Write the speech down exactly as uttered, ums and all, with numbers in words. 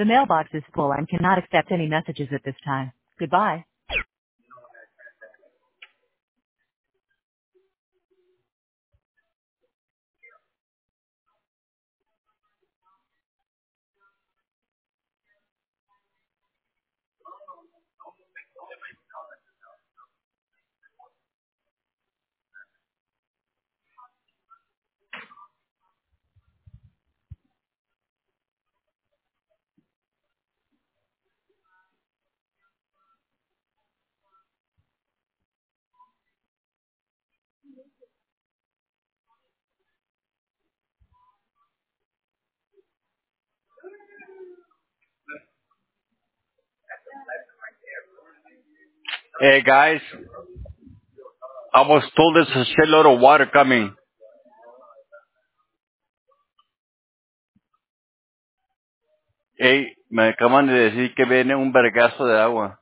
The mailbox is full and cannot accept any messages at this time. Goodbye. Hey guys, I was told there's a shitload of water coming. Hey, me acaban de decir que viene un vergazo de agua.